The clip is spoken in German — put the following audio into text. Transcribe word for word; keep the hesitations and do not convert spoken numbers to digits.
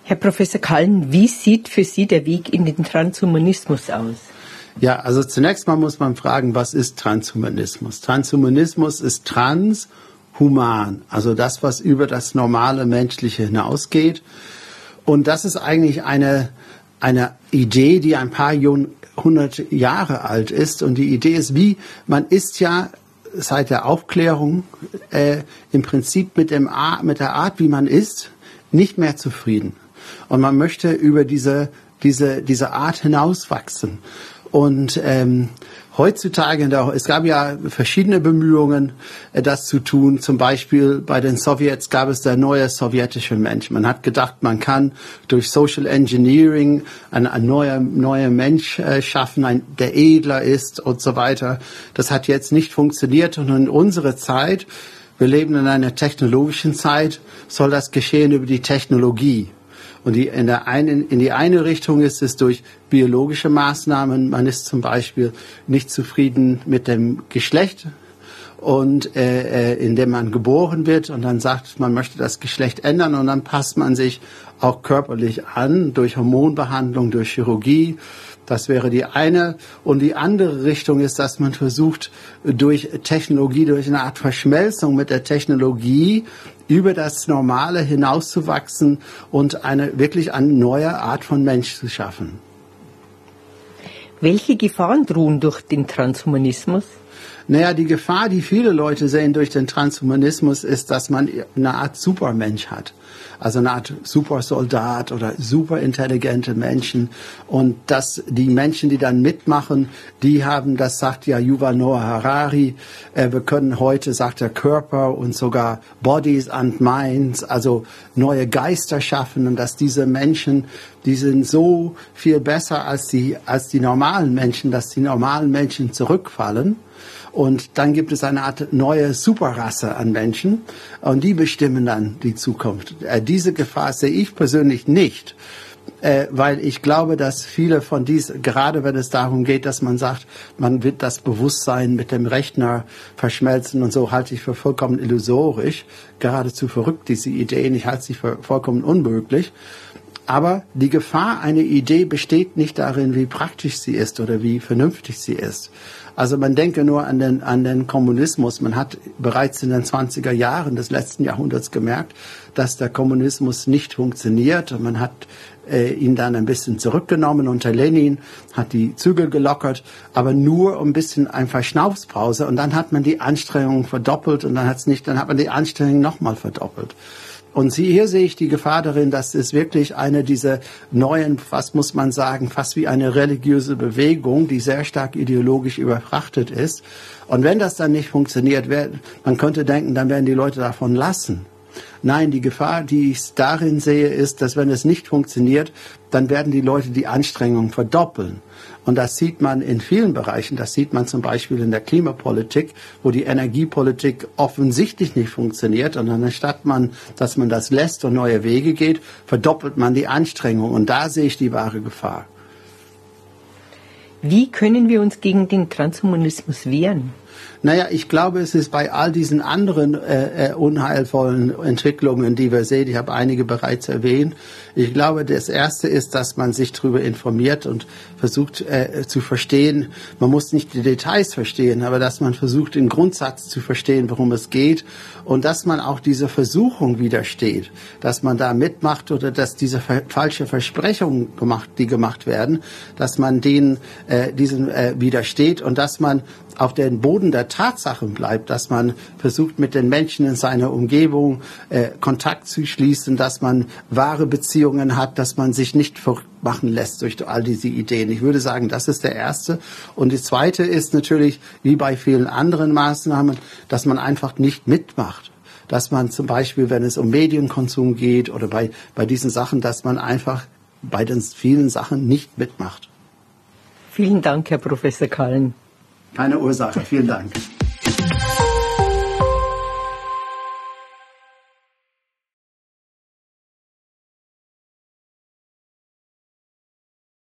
Herr Professor Kallen, wie sieht für Sie der Weg in den Transhumanismus aus? Ja, also zunächst mal muss man fragen, was ist Transhumanismus? Transhumanismus ist transhuman, also das, was über das normale Menschliche hinausgeht. Und das ist eigentlich eine, eine Idee, die ein paar hundert Jahre alt ist. Und die Idee ist, wie man ist ja seit der Aufklärung äh, im Prinzip mit, dem Ar- mit der Art, wie man ist, nicht mehr zufrieden. Und man möchte über diese, diese, diese Art hinauswachsen. Und ähm, heutzutage, in der, es gab ja verschiedene Bemühungen, äh, das zu tun. Zum Beispiel bei den Sowjets gab es der neue sowjetische Mensch. Man hat gedacht, man kann durch Social Engineering ein, ein neuer, neuer Mensch äh, schaffen, ein, der edler ist und so weiter. Das hat jetzt nicht funktioniert. Und in unserer Zeit, wir leben in einer technologischen Zeit, soll das geschehen über die Technologie. Und die in, der einen, in die eine Richtung ist es durch biologische Maßnahmen. Man ist zum Beispiel nicht zufrieden mit dem Geschlecht, und äh, in dem man geboren wird. Und dann sagt, man möchte das Geschlecht ändern. Und dann passt man sich auch körperlich an durch Hormonbehandlung, durch Chirurgie. Das wäre die eine. Und die andere Richtung ist, dass man versucht, durch Technologie, durch eine Art Verschmelzung mit der Technologie über das Normale hinauszuwachsen und eine wirklich eine neue Art von Mensch zu schaffen. Welche Gefahren drohen durch den Transhumanismus? Naja, die Gefahr, die viele Leute sehen durch den Transhumanismus, ist, dass man eine Art Supermensch hat. Also eine Art Supersoldat oder superintelligente Menschen. Und dass die Menschen, die dann mitmachen, die haben, das sagt ja Yuval Noah Harari, äh, wir können heute, sagt der Körper und sogar Bodies and Minds, also neue Geister schaffen. Und dass diese Menschen, die sind so viel besser als die, als die normalen Menschen, dass die normalen Menschen zurückfallen. Und dann gibt es eine Art neue Superrasse an Menschen und die bestimmen dann die Zukunft. Äh, diese Gefahr sehe ich persönlich nicht, äh, weil ich glaube, dass viele von diesen, gerade wenn es darum geht, dass man sagt, man wird das Bewusstsein mit dem Rechner verschmelzen und so, halte ich für vollkommen illusorisch, geradezu verrückt, diese Ideen, ich halte sie für vollkommen unmöglich. Aber die Gefahr einer Idee besteht nicht darin, wie praktisch sie ist oder wie vernünftig sie ist. Also man denke nur an den, an den Kommunismus. Man hat bereits in den zwanziger Jahren des letzten Jahrhunderts gemerkt, dass der Kommunismus nicht funktioniert. Und man hat äh, ihn dann ein bisschen zurückgenommen unter Lenin, hat die Zügel gelockert, aber nur ein bisschen eine Verschnaufspause. Und dann hat man die Anstrengungen verdoppelt und dann hat's nicht, dann hat man die Anstrengungen nochmal verdoppelt. Und hier sehe ich die Gefahr darin, dass es wirklich eine dieser neuen, was muss man sagen, fast wie eine religiöse Bewegung, die sehr stark ideologisch überfrachtet ist. Und wenn das dann nicht funktioniert, man könnte denken, dann werden die Leute davon lassen. Nein, die Gefahr, die ich darin sehe, ist, dass wenn es nicht funktioniert, dann werden die Leute die Anstrengungen verdoppeln. Und das sieht man in vielen Bereichen. Das sieht man zum Beispiel in der Klimapolitik, wo die Energiepolitik offensichtlich nicht funktioniert. Und anstatt man, dass man das lässt und neue Wege geht, verdoppelt man die Anstrengungen. Und da sehe ich die wahre Gefahr. Wie können wir uns gegen den Transhumanismus wehren? Naja, ich glaube, es ist bei all diesen anderen äh, unheilvollen Entwicklungen, die wir sehen, ich habe einige bereits erwähnt, ich glaube, das Erste ist, dass man sich darüber informiert und versucht äh, zu verstehen, man muss nicht die Details verstehen, aber dass man versucht, den Grundsatz zu verstehen, worum es geht und dass man auch dieser Versuchung widersteht, dass man da mitmacht oder dass diese ver- falsche Versprechungen gemacht, die gemacht werden, dass man denen äh, diesen äh, widersteht und dass man auf den Boden der Tatsachen bleibt, dass man versucht, mit den Menschen in seiner Umgebung äh, Kontakt zu schließen, dass man wahre Beziehungen hat, dass man sich nicht verrückt machen lässt durch all diese Ideen. Ich würde sagen, das ist der erste. Und die zweite ist natürlich, wie bei vielen anderen Maßnahmen, dass man einfach nicht mitmacht. Dass man zum Beispiel, wenn es um Medienkonsum geht oder bei, bei diesen Sachen, dass man einfach bei den vielen Sachen nicht mitmacht. Vielen Dank, Herr Professor Kallen. Keine Ursache. Vielen Dank.